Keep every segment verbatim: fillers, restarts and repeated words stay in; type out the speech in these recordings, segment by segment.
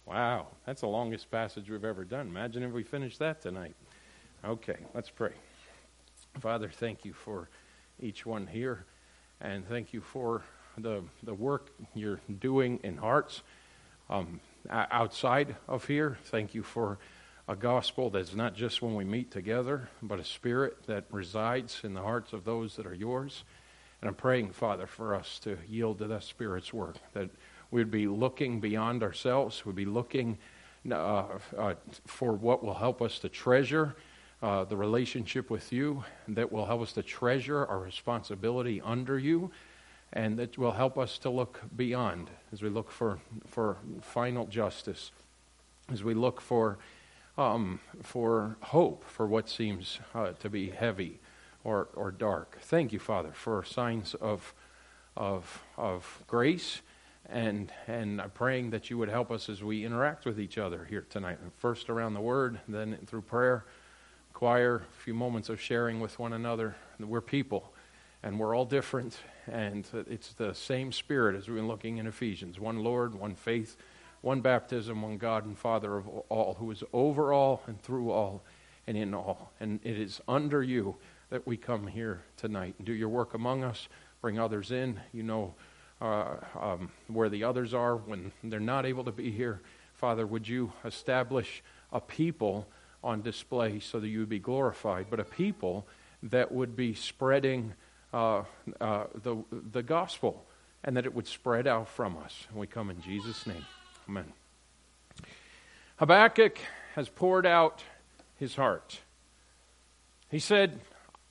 Wow, that's the longest passage we've ever done. Imagine if we finished that tonight. Okay, let's pray. Father, thank you for each one here, and thank you for the the work you're doing in hearts um, outside of here. Thank you for a gospel that's not just when we meet together, but a spirit that resides in the hearts of those that are yours. And I'm praying, Father, for us to yield to that Spirit's work, that we'd be looking beyond ourselves, we'd be looking uh, uh, for what will help us to treasure uh, the relationship with you, that will help us to treasure our responsibility under you, and that will help us to look beyond as we look for, for final justice, as we look for um, for hope for what seems uh, to be heavy or or dark. Thank you, Father, for signs of of of grace, and and I'm praying that you would help us as we interact with each other here tonight. First around the Word, then through prayer, choir, a few moments of sharing with one another. We're people, and we're all different, and it's the same Spirit as we've been looking in Ephesians: one Lord, one faith, one baptism, one God and Father of all, who is over all and through all and in all. And it is under you that we come here tonight and do your work among us, bring others in. You know uh, um, where the others are when they're not able to be here. Father, would you establish a people on display so that you would be glorified, but a people that would be spreading uh, uh, the, the gospel, and that it would spread out from us. And we come in Jesus' name. Amen. Habakkuk has poured out his heart. He said,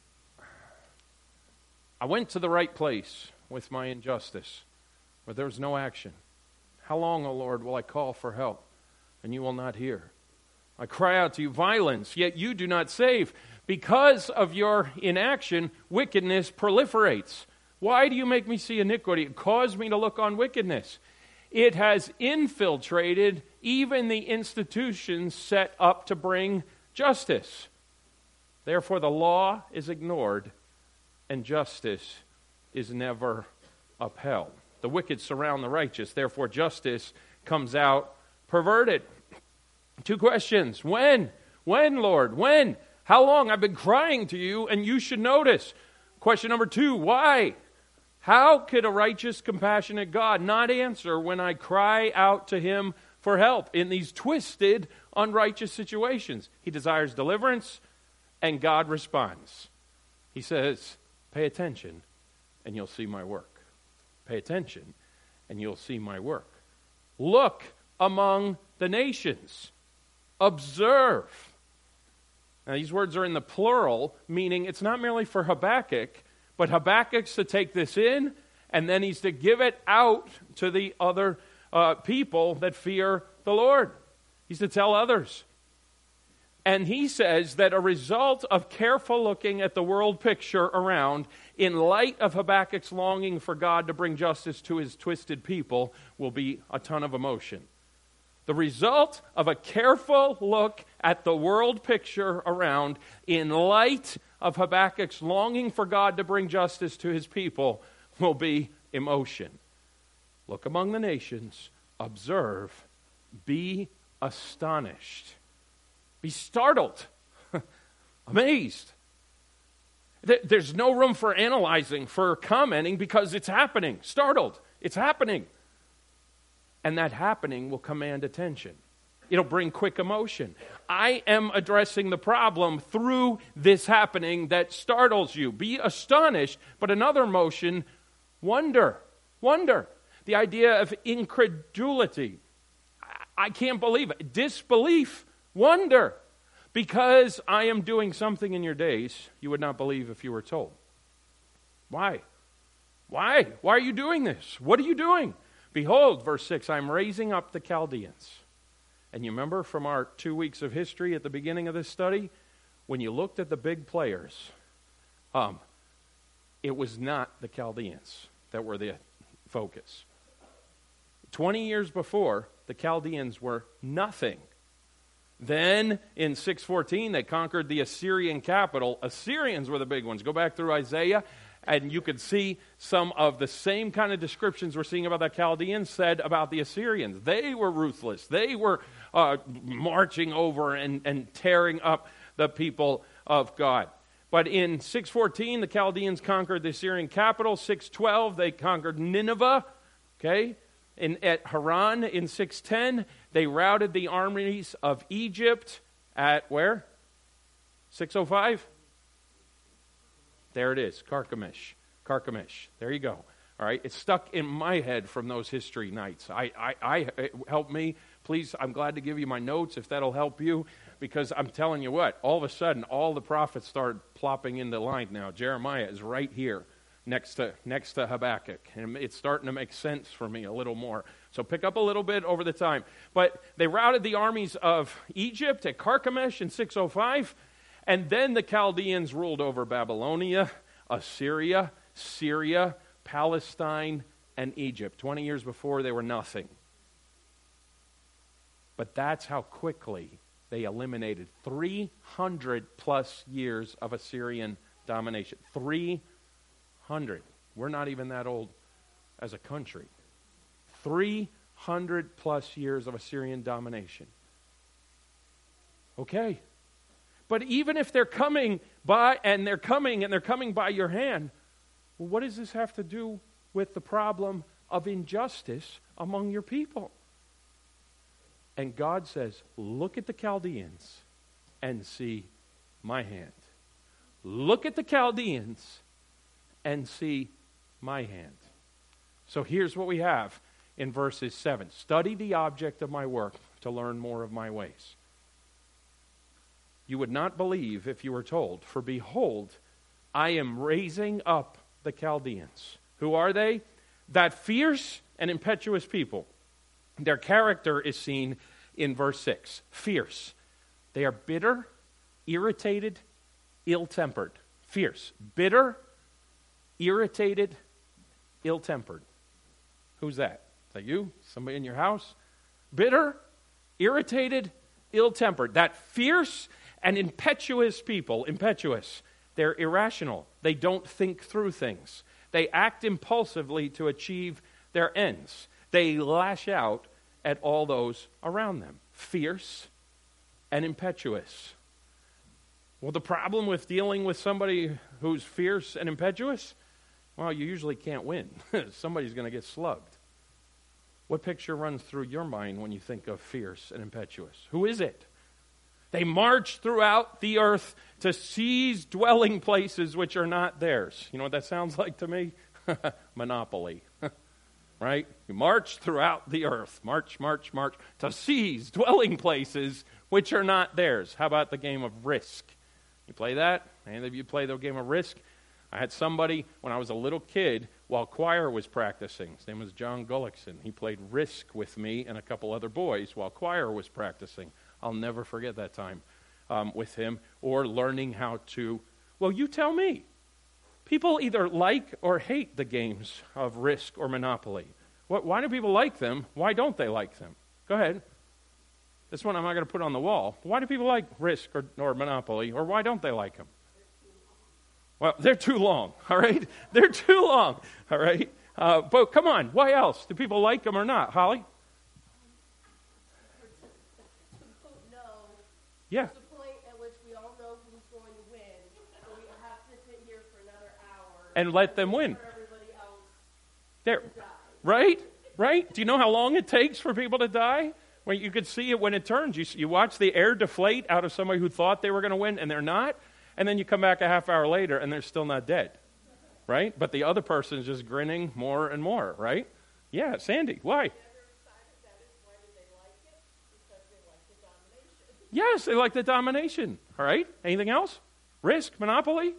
I went to the right place with my injustice, but there was no action. How long, O Lord, will I call for help, and you will not hear? I cry out to you violence, yet you do not save. Because of your inaction, wickedness proliferates. Why do you make me see iniquity? Cause me to look on wickedness. It has infiltrated even the institutions set up to bring justice. Therefore, the law is ignored, and justice is never upheld. The wicked surround the righteous. Therefore, justice comes out perverted. Two questions. When? When, Lord? When? How long? I've been crying to you, and you should notice. Question number two. Why? How could a righteous, compassionate God not answer when I cry out to him for help in these twisted, unrighteous situations? He desires deliverance, and God responds. He says, pay attention, and you'll see my work. Pay attention, and you'll see my work. Look among the nations. Observe. Now, these words are in the plural, meaning it's not merely for Habakkuk, but Habakkuk's to take this in, and then he's to give it out to the other uh, people that fear the Lord. He's to tell others. And he says that a result of careful looking at the world picture around, in light of Habakkuk's longing for God to bring justice to his twisted people, will be a ton of emotion. The result of a careful look at the world picture around, in light of Habakkuk's longing for God to bring justice to his people, will be emotion. Look among the nations, observe, be astonished, be startled, amazed. There's no room for analyzing, for commenting, because it's happening. Startled, it's happening. And that happening will command attention. It'll bring quick emotion. I am addressing the problem through this happening that startles you. Be astonished, but another emotion, wonder. Wonder. The idea of incredulity. I can't believe it. Disbelief. Wonder. Because I am doing something in your days you would not believe if you were told. Why? Why? Why are you doing this? What are you doing? Behold, verse six, I'm raising up the Chaldeans. And you remember from our two weeks of history at the beginning of this study, when you looked at the big players, um, it was not the Chaldeans that were the focus. Twenty years before, the Chaldeans were nothing. Then in six fourteen, they conquered the Assyrian capital. Assyrians were the big ones. Go back through Isaiah, And you could see some of the same kind of descriptions we're seeing about the Chaldeans said about the Assyrians. They were ruthless. They were uh, marching over and, and tearing up the people of God. But in six fourteen, the Chaldeans conquered the Assyrian capital. six twelve, they conquered Nineveh. Okay? In, at Haran in six ten, they routed the armies of Egypt at where? six oh five? There it is, Carchemish. Carchemish. There you go. All right, it's stuck in my head from those history nights. I, I, I help me, please. I'm glad to give you my notes if that'll help you, because I'm telling you what. All of a sudden, all the prophets started plopping into line now. Jeremiah is right here, next to next to Habakkuk, and it's starting to make sense for me a little more. So pick up a little bit over the time. But they routed the armies of Egypt at Carchemish in six oh five. And then the Chaldeans ruled over Babylonia, Assyria, Syria, Palestine, and Egypt. Twenty years before, they were nothing. But that's how quickly they eliminated three hundred plus years of Assyrian domination. three hundred. We're not even that old as a country. three hundred plus years of Assyrian domination. Okay. But even if they're coming by, and they're coming, and they're coming by your hand, well, what does this have to do with the problem of injustice among your people? And God says, look at the Chaldeans and see my hand. Look at the Chaldeans and see my hand. So here's what we have in verses seven. Study the object of my work to learn more of my ways. You would not believe if you were told, for behold, I am raising up the Chaldeans. Who are they? That fierce and impetuous people. Their character is seen in verse six. Fierce. They are bitter, irritated, ill-tempered. Fierce. Bitter, irritated, ill-tempered. Who's that? Is that you? Somebody in your house? Bitter, irritated, ill-tempered. That fierce and impetuous people, impetuous, they're irrational. They don't think through things. They act impulsively to achieve their ends. They lash out at all those around them. Fierce and impetuous. Well, the problem with dealing with somebody who's fierce and impetuous, well, you usually can't win. Somebody's going to get slugged. What picture runs through your mind when you think of fierce and impetuous? Who is it? They march throughout the earth to seize dwelling places which are not theirs. You know what that sounds like to me? Monopoly. Right? You march throughout the earth. March, march, march. To seize dwelling places which are not theirs. How about the game of Risk? You play that? Any of you play the game of Risk? I had somebody, when I was a little kid, while choir was practicing. His name was John Gullickson. He played Risk with me and a couple other boys while choir was practicing. I'll never forget that time um, with him, or learning how to, well, you tell me. People either like or hate the games of Risk or Monopoly. What, why do people like them? Why don't they like them? Go ahead. This one I'm not going to put on the wall. Why do people like Risk or, or Monopoly, or why don't they like them? Well, they're too long, all right? They're too long, all right? Uh, but come on, why else? Do people like them or not? Holly? Yeah. There's a point at which we all know who's going to win, so we have to sit here for another hour and let them win. For everybody else there, to die. Right? Right? Do you know how long it takes for people to die? Well, you could see it when it turns. You you watch the air deflate out of somebody who thought they were going to win, and they're not. And then you come back a half hour later, and they're still not dead. Right? But the other person is just grinning more and more. Right? Yeah, Sandy. Why? Yes, they like the domination. All right? Anything else? Risk, Monopoly?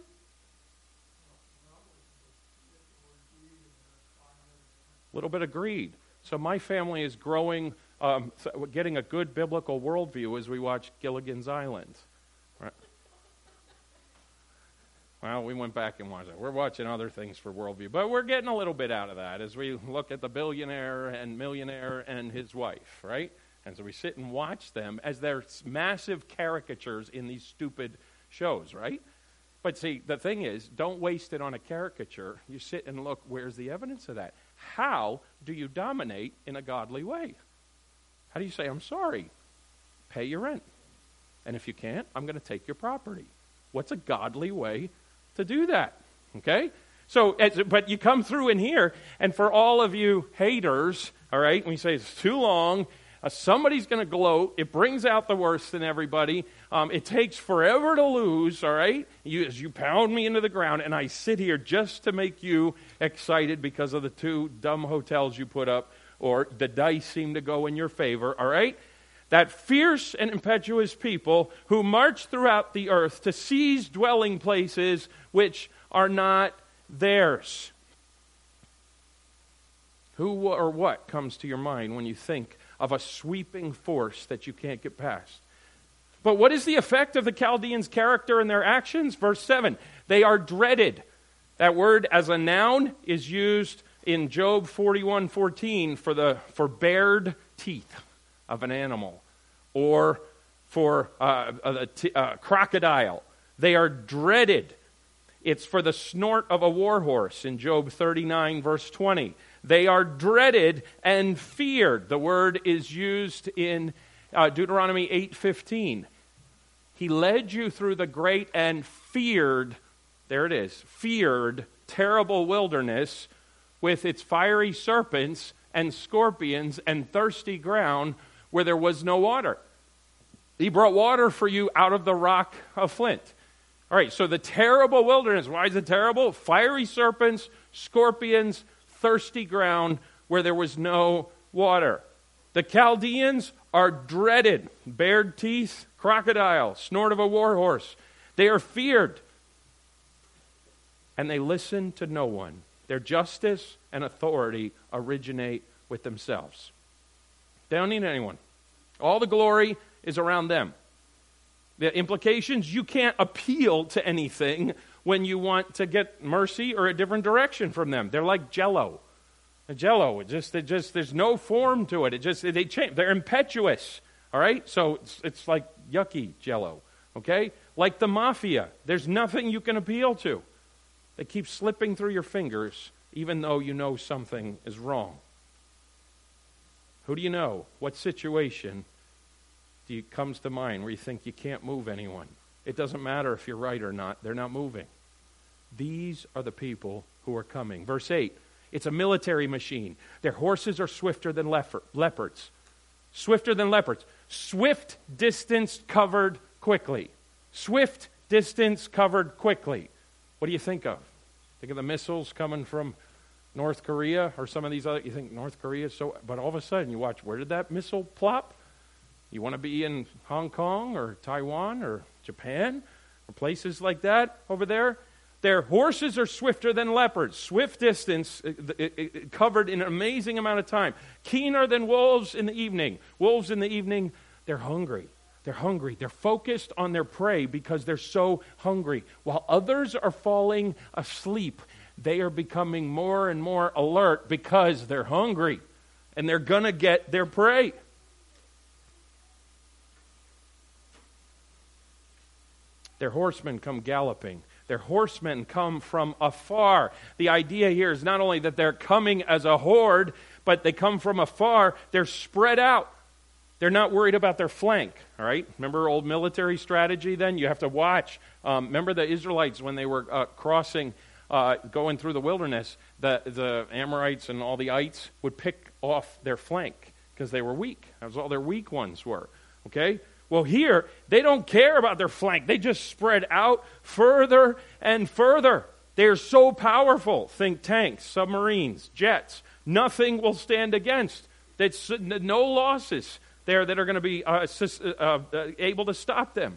A little bit of greed. So my family is growing, um, getting a good biblical worldview as we watch Gilligan's Island. Right? Well, we went back and watched it. We're watching other things for worldview. But we're getting a little bit out of that as we look at the billionaire and millionaire and his wife, right? And so we sit and watch them as they're massive caricatures in these stupid shows, right? But see, the thing is, don't waste it on a caricature. You sit and look, where's the evidence of that? How do you dominate in a godly way? How do you say, I'm sorry, pay your rent? And if you can't, I'm going to take your property. What's a godly way to do that? Okay? So, as, but you come through in here, and for all of you haters, all right, we say it's too long, uh, somebody's going to gloat, it brings out the worst in everybody, um, it takes forever to lose, all right, you, as you pound me into the ground, and I sit here just to make you excited because of the two dumb hotels you put up, or the dice seem to go in your favor, all right? That fierce and impetuous people who march throughout the earth to seize dwelling places which are not theirs. Who or what comes to your mind when you think of a sweeping force that you can't get past? But what is the effect of the Chaldeans' character and their actions? Verse seven, they are dreaded. That word as a noun is used in Job forty-one fourteen for the for bared teeth of an animal, or for uh, a, a, a crocodile. They are dreaded. It's for the snort of a war horse in Job thirty-nine, verse twenty. They are dreaded and feared. The word is used in uh, Deuteronomy eight fifteen. He led you through the great and feared, there it is, feared, terrible wilderness with its fiery serpents and scorpions and thirsty ground where there was no water. He brought water for you out of the rock of flint. All right, so the terrible wilderness. Why is it terrible? Fiery serpents, scorpions, thirsty ground where there was no water. The Chaldeans are dreaded. Bared teeth, crocodile, snort of a war horse. They are feared. And they listen to no one. Their justice and authority originate with themselves. They don't need anyone. All the glory is around them. The implications, you can't appeal to anything when you want to get mercy or a different direction from them. They're like Jell-O. Jell-O, it just, it just, there's no form to it. It just, they change. They're impetuous. All right, so it's, it's like yucky Jell-O. Okay, like the mafia. There's nothing you can appeal to. They keep slipping through your fingers, even though you know something is wrong. Who do you know? What situation do you, comes to mind where you think you can't move anyone? It doesn't matter if you're right or not. They're not moving. These are the people who are coming. Verse eight, it's a military machine. Their horses are swifter than leopard, leopards. Swifter than leopards. Swift distance covered quickly. Swift distance covered quickly. What do you think of? Think of the missiles coming from North Korea or some of these other, you think North Korea is so, but all of a sudden you watch, where did that missile plop? You want to be in Hong Kong or Taiwan or Japan or places like that over there? Their horses are swifter than leopards. Swift distance it, it, it covered in an amazing amount of time. Keener than wolves in the evening. Wolves in the evening, they're hungry. They're hungry. They're focused on their prey because they're so hungry. While others are falling asleep, they are becoming more and more alert because they're hungry. And they're going to get their prey. Their horsemen come galloping. Their horsemen come from afar. The idea here is not only that they're coming as a horde, but they come from afar. They're spread out. They're not worried about their flank, all right? Remember old military strategy then? You have to watch. Um, remember the Israelites when they were uh, crossing, uh, going through the wilderness, the, the Amorites and all the ites would pick off their flank because they were weak. That was all their weak ones were, okay? Well, here, they don't care about their flank. They just spread out further and further. They're so powerful. Think tanks, submarines, jets. Nothing will stand against. It's no losses there that are going to be uh, uh, uh, able to stop them.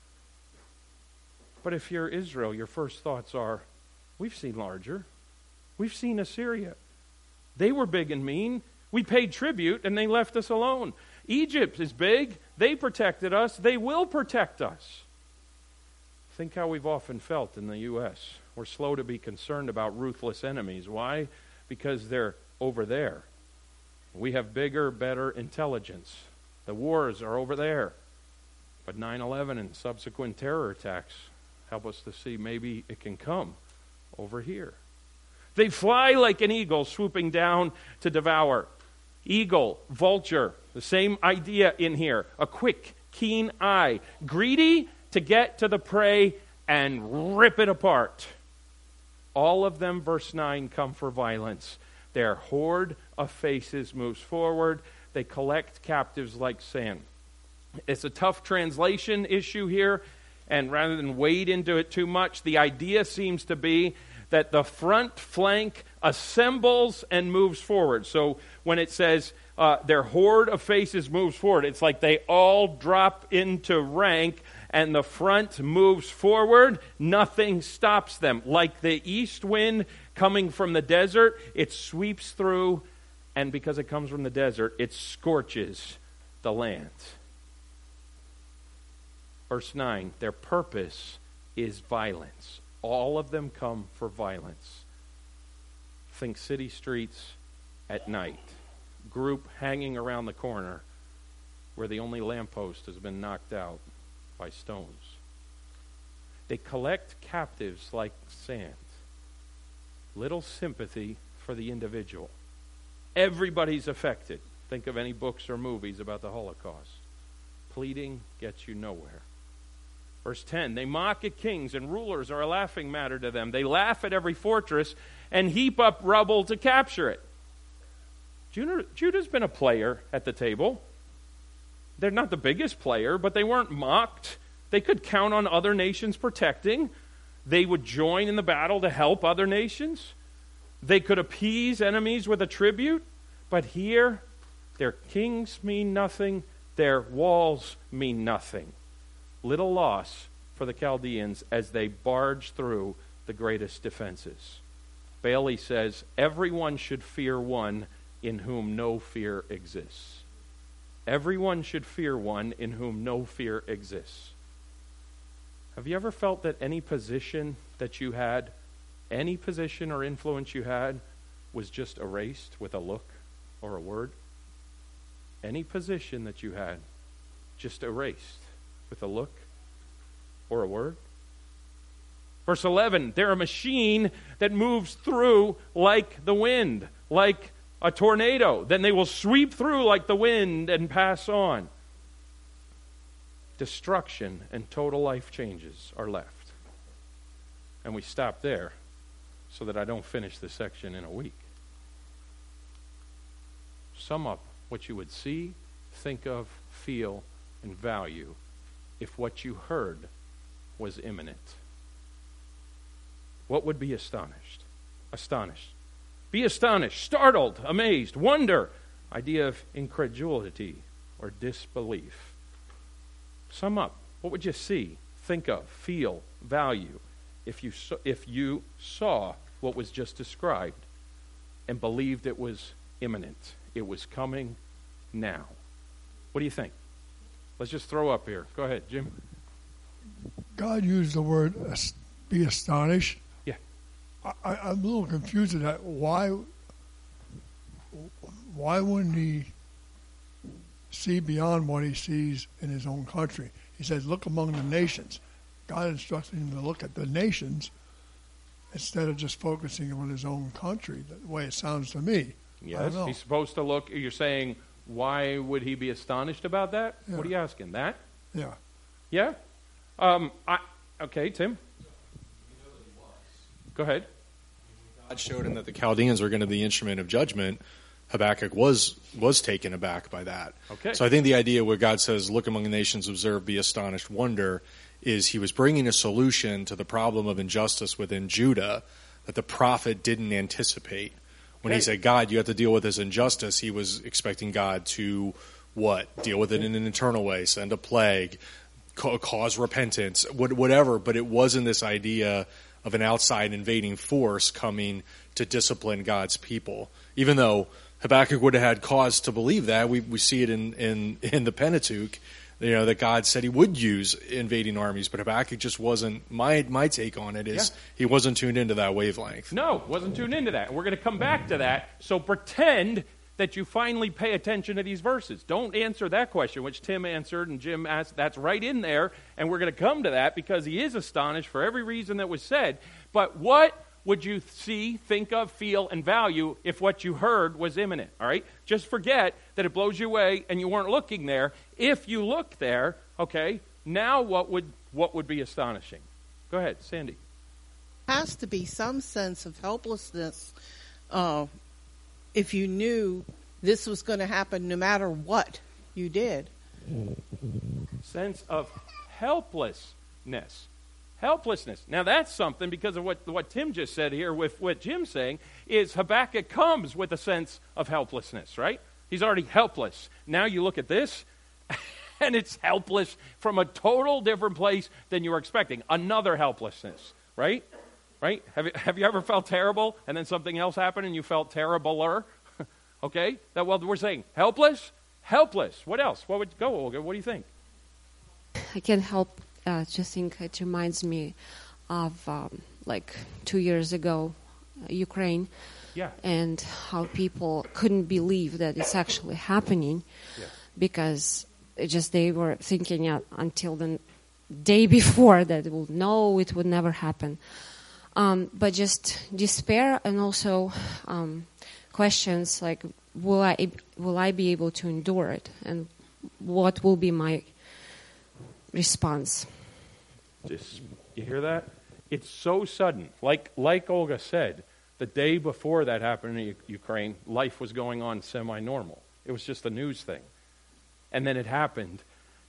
But if you're Israel, your first thoughts are, we've seen larger. We've seen Assyria. They were big and mean. We paid tribute and they left us alone. Egypt is big. They protected us. They will protect us. Think how we've often felt in the U S. We're slow to be concerned about ruthless enemies. Why? Because they're over there. We have bigger, better intelligence. The wars are over there. But nine eleven and subsequent terror attacks help us to see maybe it can come over here. They fly like an eagle swooping down to devour. Eagle, vulture, the same idea in here. A quick, keen eye, greedy to get to the prey and rip it apart. All of them, verse nine, come for violence. Their horde of faces moves forward. They collect captives like sand. It's a tough translation issue here, and rather than wade into it too much, the idea seems to be that the front flank assembles and moves forward. So when it says uh, their horde of faces moves forward, it's like they all drop into rank and the front moves forward. Nothing stops them. Like the east wind coming from the desert, it sweeps through, and because it comes from the desert, it scorches the land. Verse nine, their purpose is violence. All of them come for violence. Think city streets at night. Group hanging around the corner where the only lamppost has been knocked out by stones. They collect captives like sand. Little sympathy for the individual. Everybody's affected. Think of any books or movies about the Holocaust. Pleading gets you nowhere. Verse ten, they mock at kings and rulers are a laughing matter to them. They laugh at every fortress and heap up rubble to capture it. Judah, Judah's been a player at the table. They're not the biggest player, but they weren't mocked. They could count on other nations protecting. They would join in the battle to help other nations. They could appease enemies with a tribute. But here, their kings mean nothing. Their walls mean nothing. Little loss for the Chaldeans as they barge through the greatest defenses. Bailey says, everyone should fear one in whom no fear exists. Everyone should fear one in whom no fear exists. Have you ever felt that any position that you had, any position or influence you had, was just erased with a look or a word? Any position that you had, just erased with a look or a word? Verse eleven, they're a machine that moves through like the wind, like a tornado. Then they will sweep through like the wind and pass on. Destruction and total life changes are left. And we stop there so that I don't finish this section in a week. Sum up what you would see, think of, feel, and value if what you heard was imminent. What would be astonished? Astonished. Be astonished, startled, amazed, wonder. Idea of incredulity or disbelief. Sum up. What would you see, think of, feel, value if you saw, if you saw what was just described and believed it was imminent? It was coming now. What do you think? Let's just throw up here. Go ahead, Jim. God used the word be astonished. Yeah. I, I'm a little confused at that. Why, why wouldn't he see beyond what he sees in his own country? He says, look among the nations. God instructed him to look at the nations instead of just focusing on his own country, the way it sounds to me. Yes, he's supposed to look. You're saying, why would he be astonished about that? Yeah. What are you asking? That? Yeah. Yeah? Um, I, okay, Tim. Go ahead. God showed him that the Chaldeans were going to be the instrument of judgment. Habakkuk was was taken aback by that. Okay. So I think the idea where God says, look among the nations, observe, be astonished, wonder, is he was bringing a solution to the problem of injustice within Judah that the prophet didn't anticipate. When okay. he said, God, you have to deal with this injustice, he was expecting God to, what? Deal with it in an internal way, send a plague, ca- cause repentance, whatever. But it wasn't this idea of an outside invading force coming to discipline God's people. Even though Habakkuk would have had cause to believe that, we we see it in, in, in the Pentateuch, you know, that God said he would use invading armies, but Habakkuk just wasn't, my my take on it is yeah. he wasn't tuned into that wavelength. No, wasn't tuned into that. And we're going to come back to that. So pretend that you finally pay attention to these verses. Don't answer that question, which Tim answered and Jim asked. That's right in there, and we're going to come to that because he is astonished for every reason that was said. But what would you see, think of, feel, and value if what you heard was imminent? All right? Just forget that it blows you away and you weren't looking there. If you look there, okay, now what would what would be astonishing? Go ahead, Sandy. Has to be some sense of helplessness uh, if you knew this was going to happen no matter what you did. Sense of helplessness. Helplessness. Now that's something, because of what, what Tim just said here with what Jim's saying, is Habakkuk comes with a sense of helplessness, right? He's already helpless. Now you look at this, and it's helpless from a total different place than you were expecting. Another helplessness, right? Right? Have you, have you ever felt terrible and then something else happened and you felt terribler? Okay? That, well, we're saying helpless, helpless. What else? What would go, Olga? What do you think? I can't help uh, just think it reminds me of um, like two years ago, uh, Ukraine, Yeah. and how people couldn't believe that it's actually happening, Yeah. because it just they were thinking uh, until the day before that it would, no, it would never happen. Um, but just despair, and also um, questions like, will I will I be able to endure it, and what will be my response? Just, you hear that? It's so sudden. Like like Olga said, the day before that happened in U- Ukraine, life was going on semi-normal. It was just a news thing. And then it happened.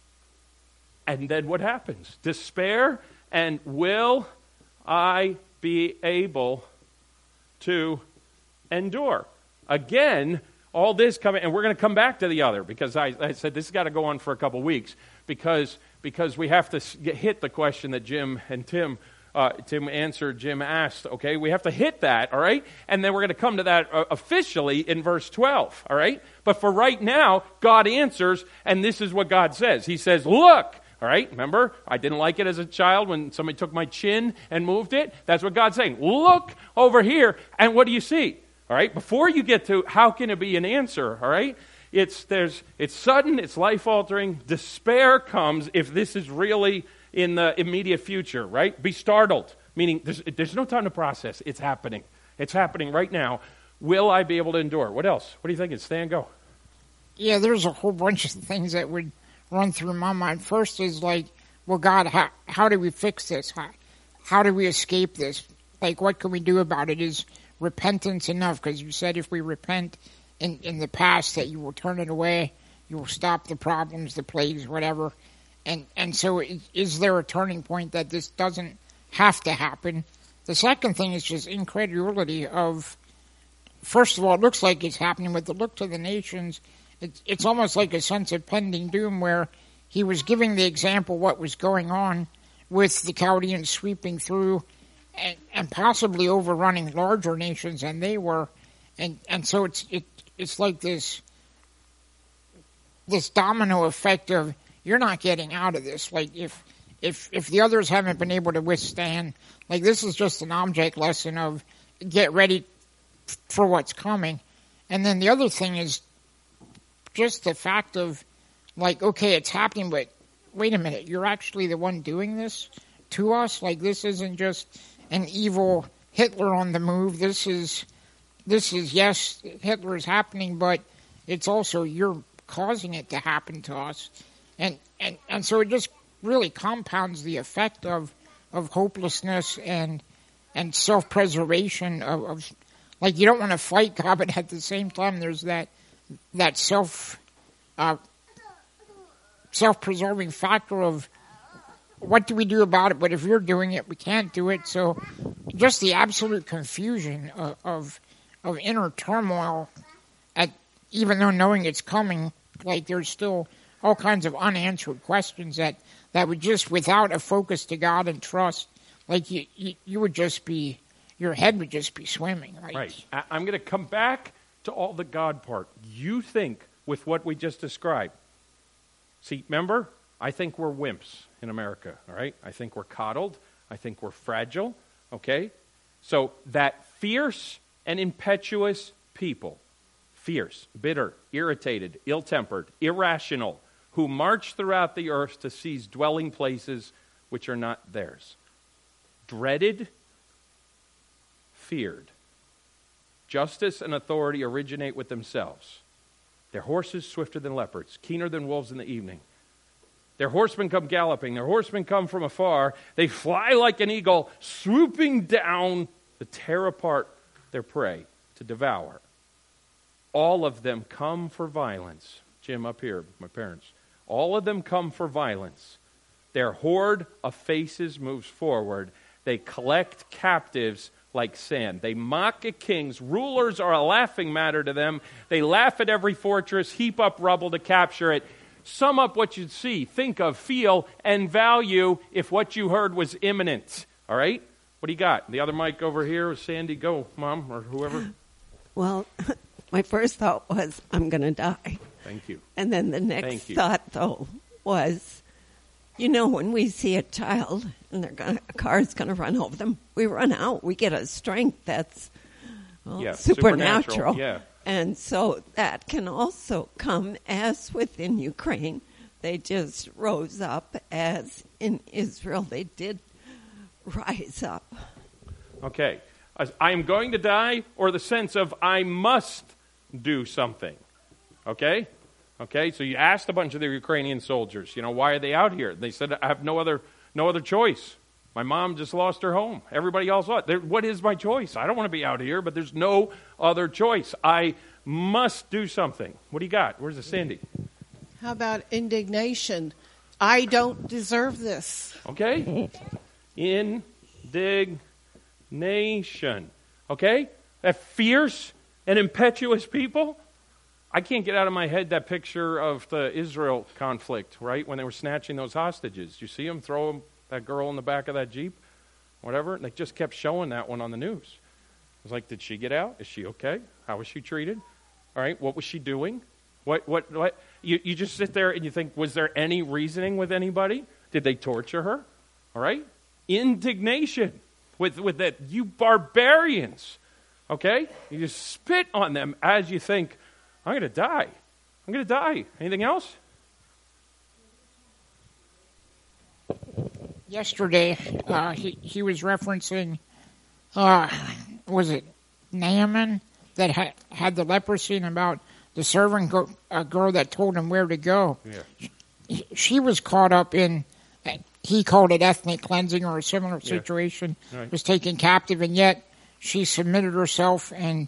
And then what happens? Despair, and will I be able to endure? Again, all this coming, and we're going to come back to the other, because I, I said this has got to go on for a couple weeks, because because we have to get, hit the question that Jim and Tim uh, Tim answered, Jim asked. Okay, we have to hit that, all right, and then we're going to come to that uh, officially in verse twelve, all right. But for right now, God answers, and this is what God says. He says, "Look." All right, remember, I didn't like it as a child when somebody took my chin and moved it. That's what God's saying. Look over here, and what do you see? All right, before you get to how can it be an answer, all right, it's there's it's sudden, it's life-altering. Despair comes if this is really in the immediate future, right? Be startled, meaning there's, there's no time to process. It's happening. It's happening right now. Will I be able to endure? What else? What do you think? Stan, go. Yeah, there's a whole bunch of things that would run through my mind. First is like, well, God, how, how do we fix this? How, how do we escape this? Like, what can we do about it? Is repentance enough? Because you said if we repent in, in the past that you will turn it away, you will stop the problems, the plagues, whatever. And and so is, is there a turning point that this doesn't have to happen? The second thing is just incredulity of, first of all, it looks like it's happening, but the look to the nations, It's, it's almost like a sense of pending doom, where he was giving the example what was going on with the Chaldeans sweeping through and, and possibly overrunning larger nations than they were. And and so it's it it's like this this domino effect of, you're not getting out of this. Like if if if the others haven't been able to withstand, like this is just an object lesson of get ready for what's coming. And then the other thing is just the fact of, like, okay, it's happening, but wait a minute, you're actually the one doing this to us? Like, this isn't just an evil Hitler on the move. This is, this is, yes, Hitler is happening, but it's also you're causing it to happen to us. And, and, and so it just really compounds the effect of, of hopelessness and, and self-preservation of, of, like, you don't want to fight God, but at the same time, there's that, that self, uh, self-preserving factor of what do we do about it? But if you're doing it, we can't do it. So, just the absolute confusion of of, of inner turmoil. At even though knowing it's coming, like there's still all kinds of unanswered questions that, that would just, without a focus to God and trust, like you you, you would just be, your head would just be swimming. Like, right. I, I'm going to come back to all the God part. You think with what we just described. See, remember, I think we're wimps in America, all right? I think we're coddled. I think we're fragile, okay? So that fierce and impetuous people, fierce, bitter, irritated, ill-tempered, irrational, who march throughout the earth to seize dwelling places which are not theirs. Dreaded, feared. Justice and authority originate with themselves. Their horses swifter than leopards, keener than wolves in the evening. Their horsemen come galloping. Their horsemen come from afar. They fly like an eagle, swooping down to tear apart their prey, to devour. All of them come for violence. Jim, up here, my parents. All of them come for violence. Their horde of faces moves forward. They collect captives like sand. They mock at kings. Rulers are a laughing matter to them. They laugh at every fortress, heap up rubble to capture it. Sum up what you see, think of, feel, and value if what you heard was imminent. All right? What do you got? The other mic over here. Sandy, go, Mom, or whoever. Well, my first thought was, I'm going to die. Thank you. And then the next Thank you. thought, though, was, you know, when we see a child and they're gonna, a car's going to run over them, we run out. We get a strength that's well, Yeah, supernatural. supernatural, yeah. And so that can also come as within Ukraine. They just rose up as in Israel they did rise up. Okay. I am going to die, or the sense of I must do something. Okay? Okay, so you asked a bunch of the Ukrainian soldiers, you know, why are they out here? They said, I have no other no other choice. My mom just lost her home. Everybody else, what? What is my choice? I don't want to be out here, but there's no other choice. I must do something. What do you got? Where's the Sandy? How about indignation? I don't deserve this. Okay? Indignation. Okay? That fierce and impetuous people. I can't get out of my head that picture of the Israel conflict, right? When they were snatching those hostages. You see them throw that girl in the back of that Jeep? Whatever. And they just kept showing that one on the news. I was like, did she get out? Is she okay? How was she treated? All right, what was she doing? What, what, what? You, you just sit there and you think, was there any reasoning with anybody? Did they torture her? All right? Indignation with, with that, you barbarians. Okay? You just spit on them as you think, I'm going to die. I'm going to die. Anything else? Yesterday, uh, he, he was referencing, uh, was it Naaman that ha- had the leprosy, and about the servant go- a girl that told him where to go. Yeah. She, she was caught up in, he called it ethnic cleansing or a similar situation, yeah. Right. was taken captive, and yet she submitted herself and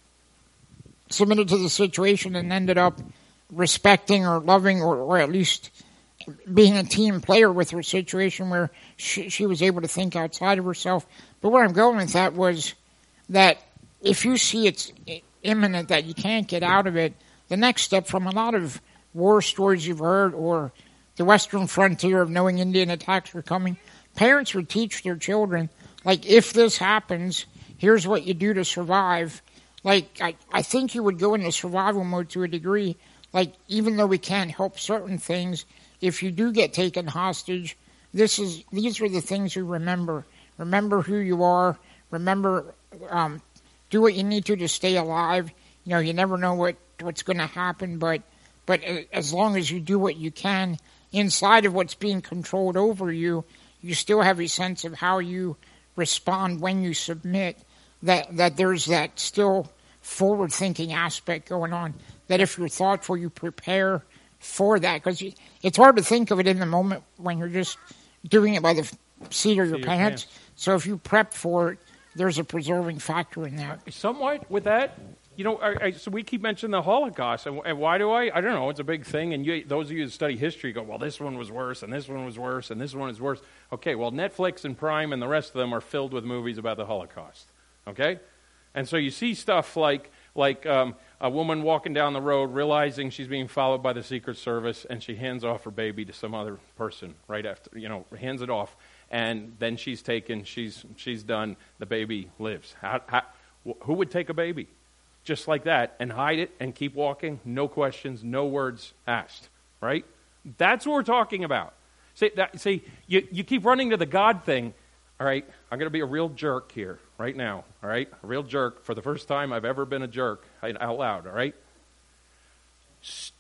submitted to the situation and ended up respecting or loving or, or at least being a team player with her situation where she, she was able to think outside of herself. But where I'm going with that was that if you see it's imminent that you can't get out of it, the next step from a lot of war stories you've heard or the western frontier of knowing Indian attacks were coming, parents would teach their children, like, if this happens, here's what you do to survive. Like, I, I think you would go into survival mode to a degree. Like, even though we can't help certain things, if you do get taken hostage, this is these are the things you remember. Remember who you are. Remember, um, do what you need to to stay alive. You know, you never know what, what's going to happen, but but as long as you do what you can inside of what's being controlled over you, you still have a sense of how you respond when you submit. That that there's that still forward-thinking aspect going on, that if you're thoughtful, you prepare for that. Because it's hard to think of it in the moment when you're just doing it by the seat of your Seat pants. of pants. So if you prep for it, there's a preserving factor in that. Somewhat with that. You know, I, I, so we keep mentioning the Holocaust, and, and why do I? I don't know. It's a big thing, and you, those of you that study history go, well, this one was worse, and this one was worse, and this one is worse. Okay, well, Netflix and Prime and the rest of them are filled with movies about the Holocaust. Okay? And so you see stuff like like um, a woman walking down the road realizing she's being followed by the Secret Service, and she hands off her baby to some other person right after, you know, hands it off, and then she's taken, she's she's done, the baby lives. How, how, who would take a baby just like that and hide it and keep walking? No questions, no words asked, right? That's what we're talking about. See, that, see you, you keep running to the God thing. All right, I'm going to be a real jerk here right now, all right? A real jerk for the first time I've ever been a jerk out loud, all right?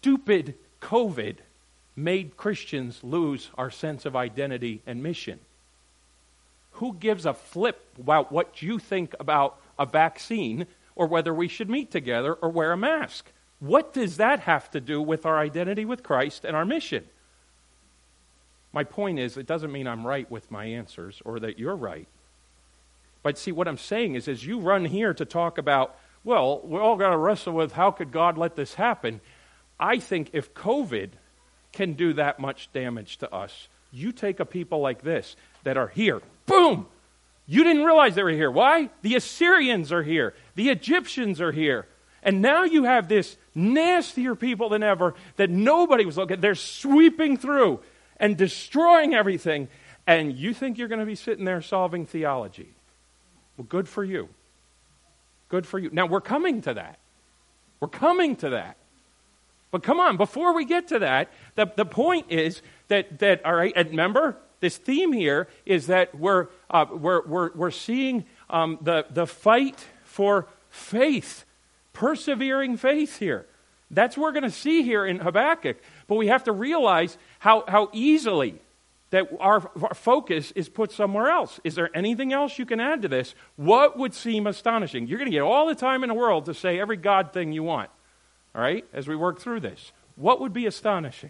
stupid COVID made Christians lose our sense of identity and mission. Who gives a flip about what you think about a vaccine or whether we should meet together or wear a mask? What does that have to do with our identity with Christ and our mission? My point is, it doesn't mean I'm right with my answers or that you're right. But see, what I'm saying is, as you run here to talk about, well, we all got to wrestle with how could God let this happen? I think if COVID can do that much damage to us, you take a people like this that are here, boom! You didn't realize they were here. Why? The Assyrians are here. The Egyptians are here. And now you have this nastier people than ever that nobody was looking at. They're sweeping through and destroying everything. And you think you're going to be sitting there solving theology. Well, good for you. Good for you. Now, we're coming to that. We're coming to that. But come on, before we get to that, the, the point is that, that, all right, and remember, this theme here is that we're, uh, we're, we're, we're seeing um, the, the fight for faith, persevering faith here. That's what we're going to see here in Habakkuk. But we have to realize how, how easily that our, our focus is put somewhere else. Is there anything else you can add to this? What would seem astonishing? You're going to get all the time in the world to say every God thing you want, all right, as we work through this. What would be astonishing?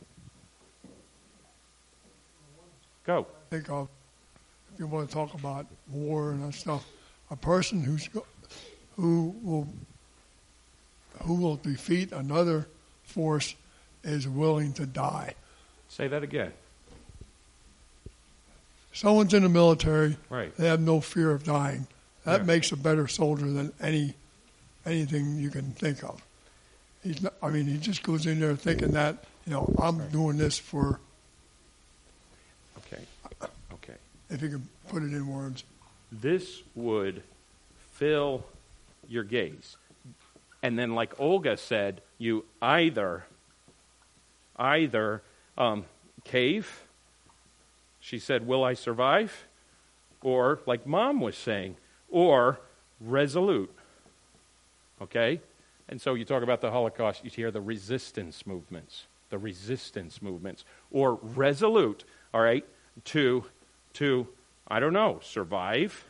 Go. Think of, if you want to talk about war and that stuff, a person who's go, who will who will defeat another force is willing to die. Say that again. Someone's in the military. Right. They have no fear of dying. That Yeah. makes a better soldier than any anything you can think of. He's not, I mean, he just goes in there thinking that, you know, I'm doing this for. Okay. Okay. If you can put it in words. This would fill your gaze. And then, like Olga said, you either, either um, cave, she said, will I survive? Or, like Mom was saying, or resolute. Okay? And so you talk about the Holocaust, you hear the resistance movements, the resistance movements. Or resolute, all right, to, to I don't know, survive,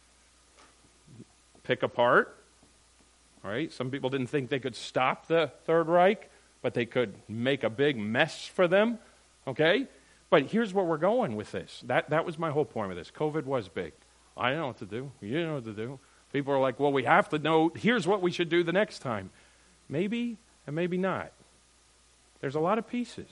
pick apart. All right, some people didn't think they could stop the Third Reich, but they could make a big mess for them. Okay? But here's where we're going with this. That that was my whole point with this. COVID was big. I didn't know what to do. You didn't know what to do. People are like, well, we have to know, here's what we should do the next time. Maybe and maybe not. There's a lot of pieces.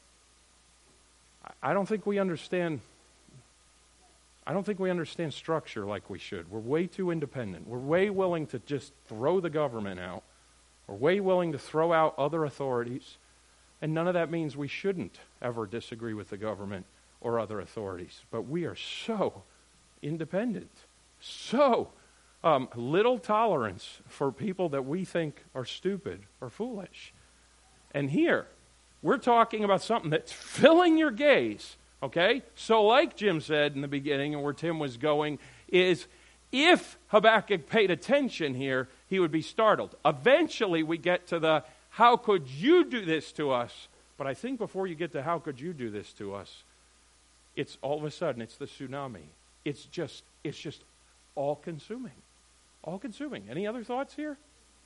I don't think we understand I don't think we understand structure like we should. We're way too independent. We're way willing to just throw the government out. We're way willing to throw out other authorities. And none of that means we shouldn't ever disagree with the government or other authorities. But we are so independent. So um, little tolerance for people that we think are stupid or foolish. And here, we're talking about something that's filling your gaze. Okay? So like Jim said in the beginning, and where Tim was going, is if Habakkuk paid attention here, he would be startled. Eventually we get to the, how could you do this to us? But I think before you get to how could you do this to us, it's all of a sudden, it's the tsunami. It's just, it's just all-consuming. All-consuming. Any other thoughts here?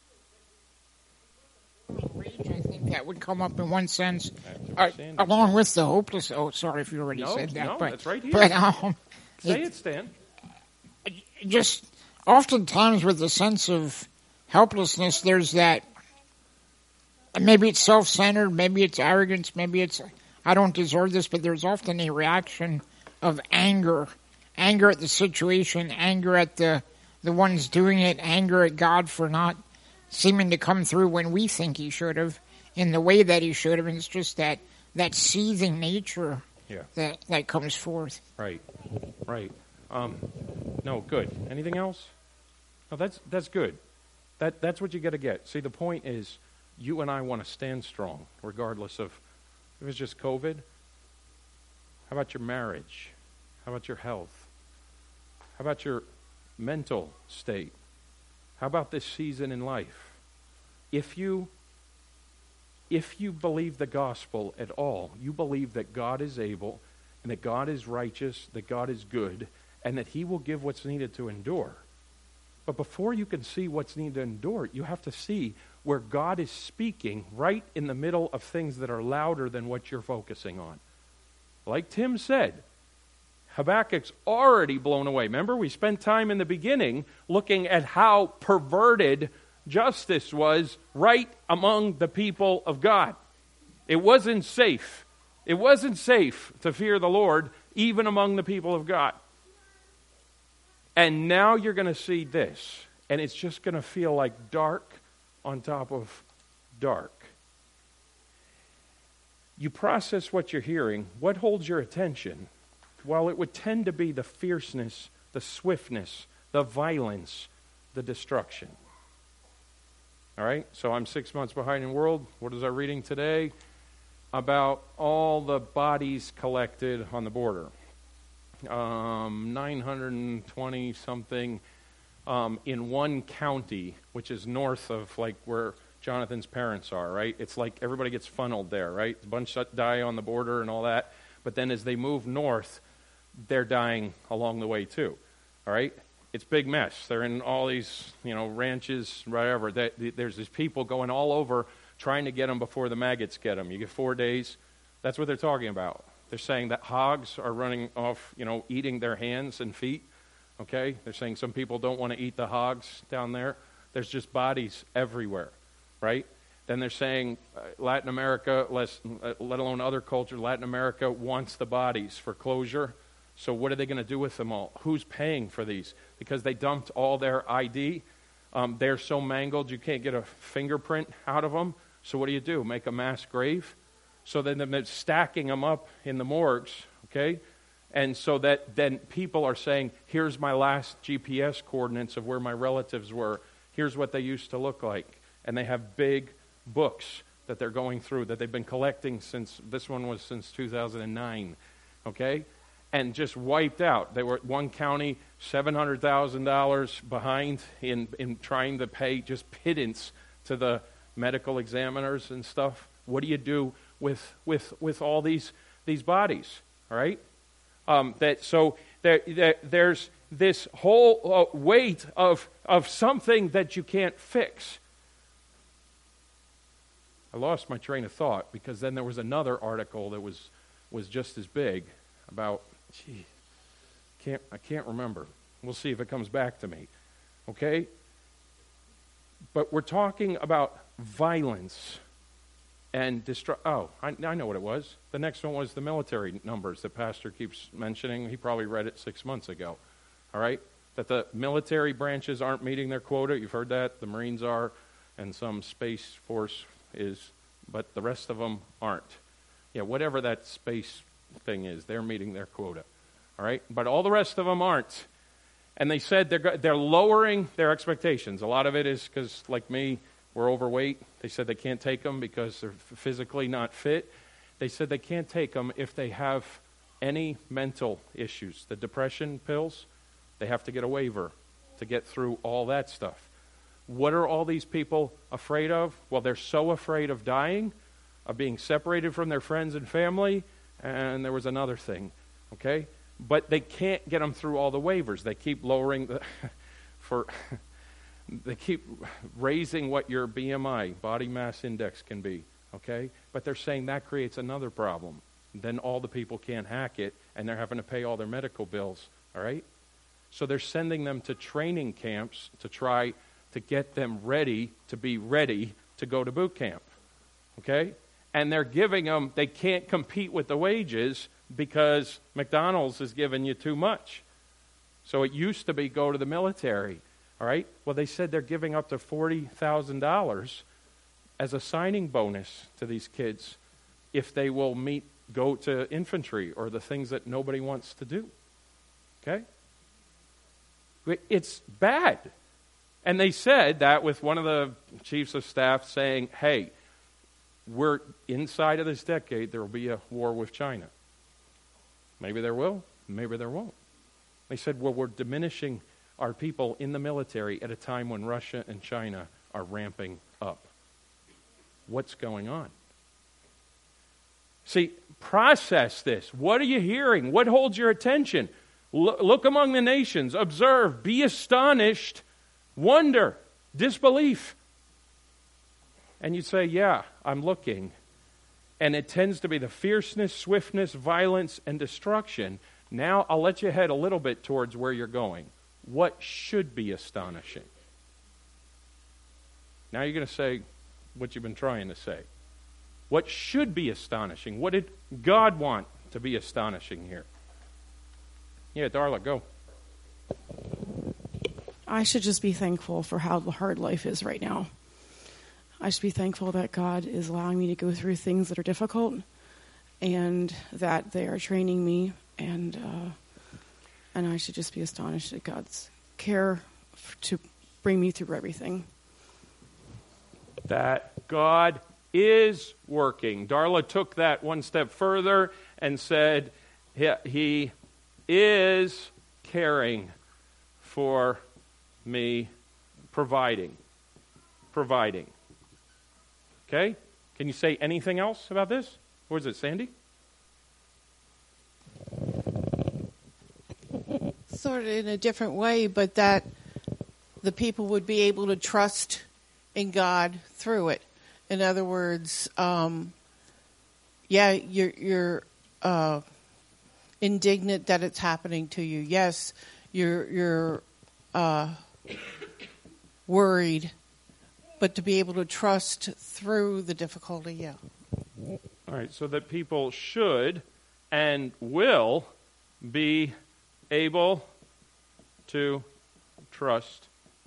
Rage, I think that would come up in one sense, uh, along with the hopeless. Oh, sorry if you already no, said that. No, but, that's right here. But, um, Say it, Stan. Just oftentimes with the sense of helplessness, there's that, maybe it's self-centered, maybe it's arrogance, maybe it's, I don't deserve this, but there's often a reaction of anger. Anger at the situation, anger at the, the ones doing it, anger at God for not seeming to come through when we think he should have, in the way that he should have. And it's just that, that seething nature yeah. that, that comes forth. Right, right. Um, no, good. Anything else? No, that's that's good. That That's what you got to get. See, the point is, you and I want to stand strong, regardless of if it's just COVID. How about your marriage? How about your health? How about your mental state? How about this season in life? If you if you believe the gospel at all, you believe that God is able and that God is righteous, that God is good, and that he will give what's needed to endure. But before you can see what's needed to endure, you have to see where God is speaking right in the middle of things that are louder than what you're focusing on. Like Tim said, Habakkuk's already blown away. Remember, we spent time in the beginning looking at how perverted justice was right among the people of God. It wasn't safe. It wasn't safe to fear the Lord, even among the people of God. And now you're going to see this, and it's just going to feel like dark on top of dark. You process what you're hearing. What holds your attention? Well, it would tend to be the fierceness, the swiftness, the violence, the destruction. All right, so I'm six months behind in the world. What is our reading today? About all the bodies collected on the border. Um, nine hundred twenty something um, in one county, which is north of like where Jonathan's parents are, right? It's like everybody gets funneled there, right? A bunch that die on the border and all that. But then as they move north, they're dying along the way too, all right? It's a big mess. They're in all these, you know, ranches, whatever. They, there's these people going all over trying to get them before the maggots get them. You get four days. That's what they're talking about. They're saying that hogs are running off, you know, eating their hands and feet, okay? They're saying some people don't want to eat the hogs down there. There's just bodies everywhere, right? Then they're saying uh, Latin America, less, uh, let alone other cultures, Latin America wants the bodies for closure. So what are they going to do with them all? Who's paying for these? Because they dumped all their I D. Um, they're so mangled you can't get a fingerprint out of them. So what do you do? Make a mass grave? So then they're stacking them up in the morgues, okay? And so that then people are saying, here's my last G P S coordinates of where my relatives were. Here's what they used to look like. And they have big books that they're going through that they've been collecting since, this one was since two thousand nine, okay? And just wiped out. They were at one county, seven hundred thousand dollars behind in, in trying to pay just pittance to the medical examiners and stuff. What do you do with with with all these these bodies? All right, um, that so there, there there's this whole uh, weight of of something that you can't fix. I lost my train of thought because then there was another article that was was just as big about. Gee, can't I can't remember. We'll see if it comes back to me. Okay? But we're talking about violence and destru- Oh, I, I know what it was. The next one was the military numbers that Pastor keeps mentioning. He probably read it six months ago. All right? That the military branches aren't meeting their quota. You've heard that. The Marines are, and some Space Force is, but the rest of them aren't. Yeah, whatever that space thing is, they're meeting their quota. All right? But all the rest of them aren't. And they said they're they're lowering their expectations. A lot of it is because, like me, we're overweight. They said they can't take them because they're physically not fit. They said they can't take them if they have any mental issues. The depression pills, they have to get a waiver to get through all that stuff. What are all these people afraid of? Well, they're so afraid of dying, of being separated from their friends and family, and there was another thing, okay? But they can't get them through all the waivers. They keep lowering the, for, they keep raising what your B M I, body mass index, can be, okay? But they're saying that creates another problem. Then all the people can't hack it, and they're having to pay all their medical bills, all right? So they're sending them to training camps to try to get them ready to be ready to go to boot camp, okay? And they're giving them, they can't compete with the wages because McDonald's is giving you too much. So it used to be go to the military, all right? Well, they said they're giving up to forty thousand dollars as a signing bonus to these kids if they will meet, go to infantry or the things that nobody wants to do, okay? It's bad. And they said that with one of the chiefs of staff saying, hey, we're inside of this decade, there will be a war with China. Maybe there will, maybe there won't. They said, well, we're diminishing our people in the military at a time when Russia and China are ramping up. What's going on? See, process this. What are you hearing? What holds your attention? L- look among the nations. Observe. Be astonished. Wonder. Disbelief. And you say, yeah, I'm looking. And it tends to be the fierceness, swiftness, violence, and destruction. Now I'll let you head a little bit towards where you're going. What should be astonishing? Now you're going to say what you've been trying to say. What should be astonishing? What did God want to be astonishing here? Yeah, Darla, go. I should just be thankful for how hard life is right now. I should be thankful that God is allowing me to go through things that are difficult and that they are training me, and uh, and I should just be astonished at God's care f- to bring me through everything. That God is working. Darla took that one step further and said he, he is caring for me, providing. Providing. Okay? Can you say anything else about this? What is it, Sandy? Sort of in a different way, but that the people would be able to trust in God through it. In other words, um, yeah, you're, you're uh, indignant that it's happening to you. Yes, you're you're uh, worried, but to be able to trust through the difficulty, yeah. All right, so that people should and will be able to trust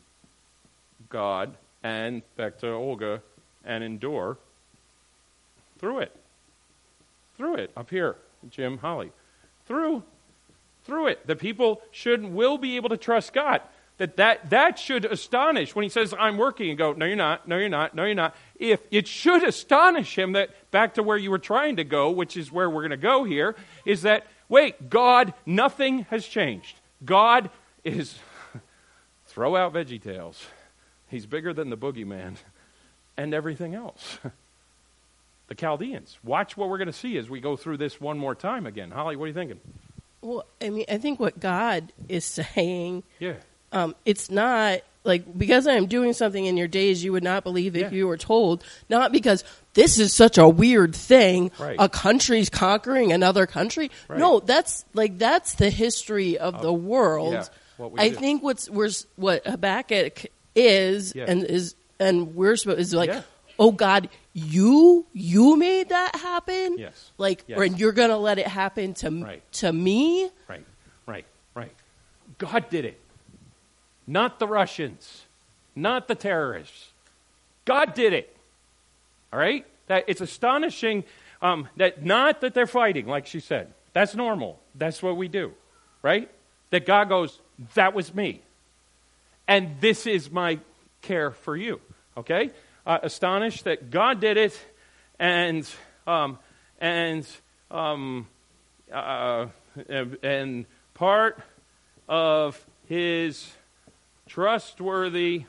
God and, back to Olga, and endure through it. Through it. Up here, Jim, Holly. Through, through it. The people should and will be able to trust God. That, that that should astonish. When he says, I'm working, and go, no, you're not, no, you're not, no, you're not. If it should astonish him that, back to where you were trying to go, which is where we're going to go here, is that, wait, God, nothing has changed. God is, throw out VeggieTales. He's bigger than the boogeyman and everything else. The Chaldeans. Watch what we're going to see as we go through this one more time again. Holly, what are you thinking? Well, I mean, I think what God is saying, Yeah. um, it's not like, because I am doing something in your days you would not believe if Yeah. you were told, not because this is such a weird thing, Right. a country's conquering another country. Right. No, that's like, that's the history of the world. yeah, what we I do. think what's, we're, what Habakkuk is, Yeah. and is, and we're supposed, is like, Yeah. oh God, you, you made that happen? Yes. Like, Yes. or, and you're going to let it happen to, Right. to me? Right, right, right. God did it. Not the Russians. Not the terrorists. God did it. All right? That it's astonishing um, that not that they're fighting, like she said. That's normal. That's what we do. Right? That God goes, that was me. And this is my care for you. Okay? Uh, astonished that God did it, and um, and um, uh, and part of His trustworthy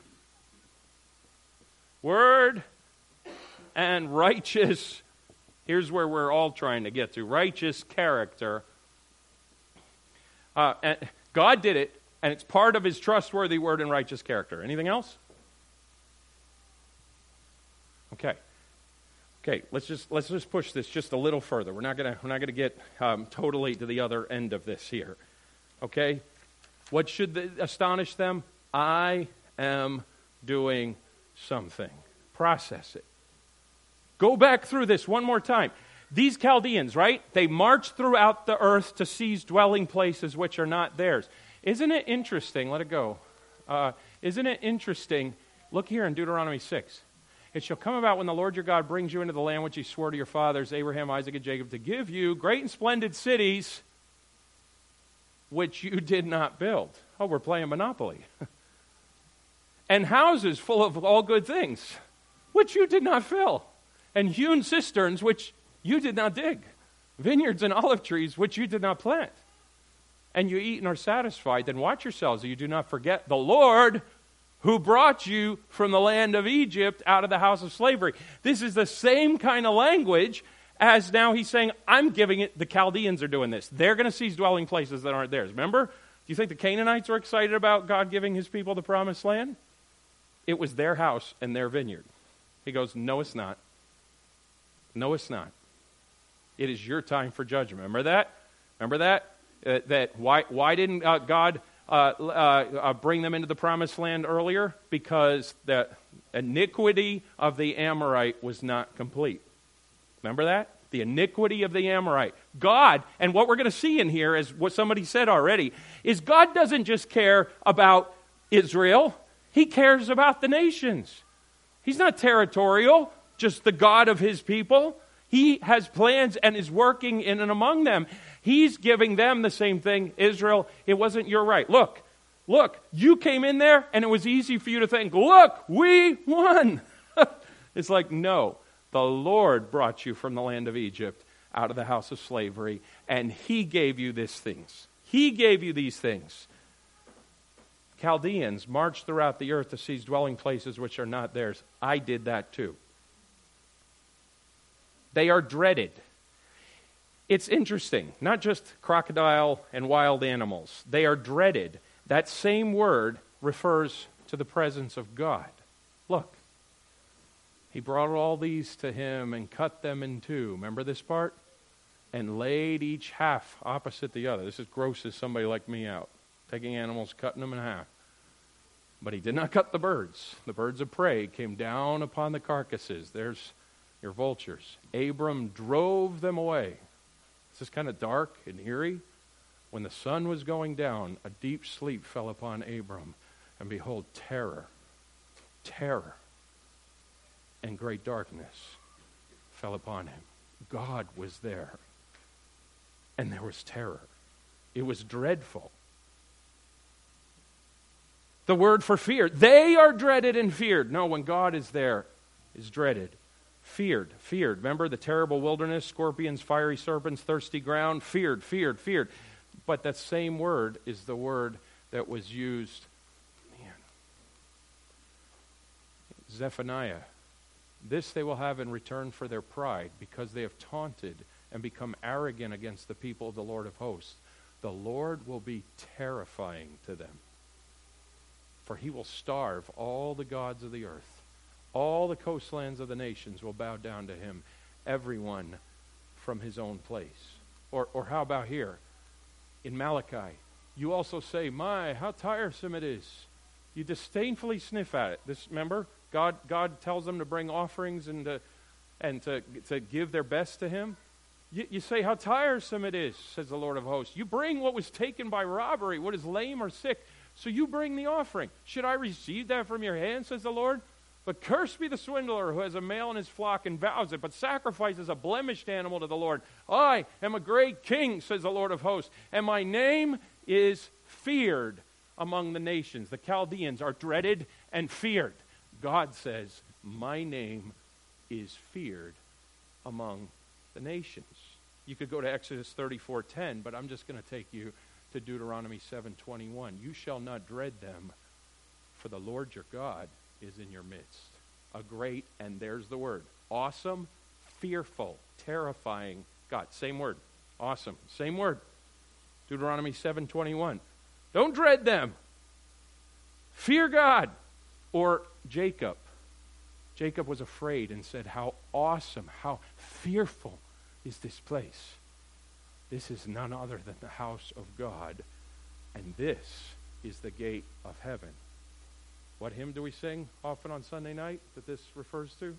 word and righteous. Here's where we're all trying to get to: righteous character. Uh, and God did it, and it's part of His trustworthy word and righteous character. Anything else? Okay. Okay. Let's just let's just push this just a little further. We're not gonna we're not gonna get um, totally to the other end of this here. Okay. What should the, astonish them? I am doing something. Process it. Go back through this one more time. These Chaldeans, right? They marched throughout the earth to seize dwelling places which are not theirs. Isn't it interesting? Let it go. Uh, isn't it interesting? Look here in Deuteronomy six. It shall come about when the Lord your God brings you into the land which He swore to your fathers, Abraham, Isaac, and Jacob, to give you great and splendid cities which you did not build. Oh, we're playing Monopoly. And houses full of all good things, which you did not fill. And hewn cisterns, which you did not dig. Vineyards and olive trees, which you did not plant. And you eat and are satisfied. Then watch yourselves, that you do not forget the Lord who brought you from the land of Egypt out of the house of slavery. This is the same kind of language as now he's saying, I'm giving it, the Chaldeans are doing this. They're going to seize dwelling places that aren't theirs. Remember? Do you think the Canaanites were excited about God giving his people the promised land? It was their house and their vineyard. He goes, no, it's not. No, it's not. It is your time for judgment. Remember that? Remember that? Uh, that why why didn't uh, God uh, uh, uh, bring them into the promised land earlier? Because the iniquity of the Amorite was not complete. Remember that? The iniquity of the Amorite. God, and what we're going to see in here is what somebody said already, is God doesn't just care about Israel. He cares about the nations. He's not territorial, just the God of his people. He has plans and is working in and among them. He's giving them the same thing. Israel, it wasn't your right. Look, look, you came in there and it was easy for you to think, look, we won. It's like, no, the Lord brought you from the land of Egypt out of the house of slavery, and he gave you these things. He gave you these things. Chaldeans marched throughout the earth to seize dwelling places which are not theirs. I did that too. They are dreaded. It's interesting, not just crocodile and wild animals. They are dreaded. That same word refers to the presence of God. Look, he brought all these to him and cut them in two. Remember this part? And laid each half opposite the other. This is grosses somebody like me out. Taking animals, cutting them in half. But he did not cut the birds. The birds of prey came down upon the carcasses. There's your vultures. Abram drove them away. This is kind of dark and eerie. When the sun was going down, a deep sleep fell upon Abram. And behold, terror, terror, and great darkness fell upon him. God was there. And there was terror. It was dreadful. The word for fear. They are dreaded and feared. No, when God is there, is dreaded. Feared, feared. Remember the terrible wilderness, scorpions, fiery serpents, thirsty ground? Feared, feared, feared. But that same word is the word that was used, man, Zephaniah. This they will have in return for their pride, because they have taunted and become arrogant against the people of the Lord of hosts. The Lord will be terrifying to them. For he will starve all the gods of the earth. All the coastlands of the nations will bow down to him, everyone from his own place. Or, or how about here? In Malachi, you also say, my, how tiresome it is. You disdainfully sniff at it. This, remember, God, God tells them to bring offerings and to, and to, to give their best to him. You, you say, how tiresome it is, says the Lord of hosts. You bring what was taken by robbery, what is lame or sick. So you bring the offering. Should I receive that from your hand, says the Lord? But cursed be the swindler who has a male in his flock and vows it, but sacrifices a blemished animal to the Lord. I am a great king, says the Lord of hosts, and my name is feared among the nations. The Chaldeans are dreaded and feared. God says, my name is feared among the nations. You could go to Exodus thirty-four ten, but I'm just going to take you to Deuteronomy seven twenty-one. You shall not dread them, for the Lord your God is in your midst. A great, and there's the word, awesome, fearful, terrifying God. Same word. Awesome. Same word. Deuteronomy seven twenty-one. Don't dread them. Fear God. Or Jacob. Jacob was afraid and said, how awesome, how fearful is this place. This is none other than the house of God, and this is the gate of heaven. What hymn do we sing often on Sunday night that this refers to?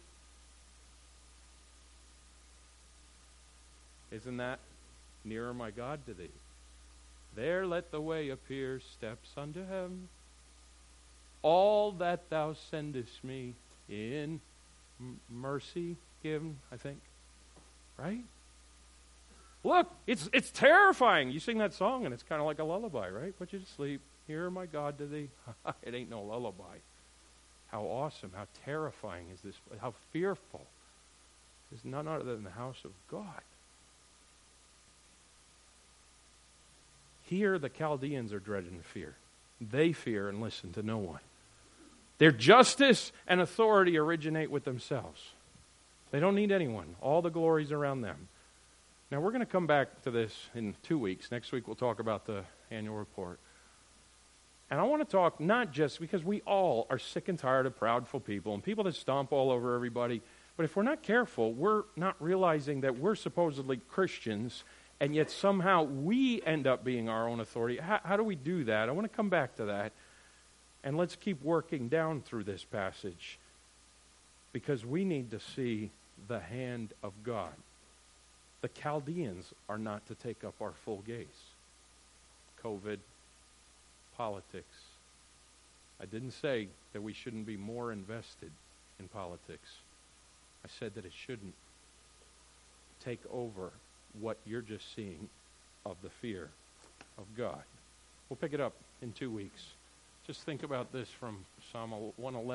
Isn't that nearer, my God, to thee? There let the way appear, steps unto heaven. All that thou sendest me in m- mercy given, I think. Right? Look, it's it's terrifying. You sing that song and it's kind of like a lullaby, right? Put you to sleep. Hear my God to thee. It ain't no lullaby. How awesome, how terrifying is this? How fearful. There's none other than the house of God. Here the Chaldeans are dreaded and fear. They fear and listen to no one. Their justice and authority originate with themselves. They don't need anyone. All the glory's around them. Now, we're going to come back to this in two weeks. Next week, we'll talk about the annual report. And I want to talk not just because we all are sick and tired of proudful people and people that stomp all over everybody, but if we're not careful, we're not realizing that we're supposedly Christians, and yet somehow we end up being our own authority. How, how do we do that? I want to come back to that. And let's keep working down through this passage, because we need to see the hand of God. The Chaldeans are not to take up our full gaze. COVID, politics. I didn't say that we shouldn't be more invested in politics. I said that it shouldn't take over what you're just seeing of the fear of God. We'll pick it up in two weeks. Just think about this from Psalm one eleven.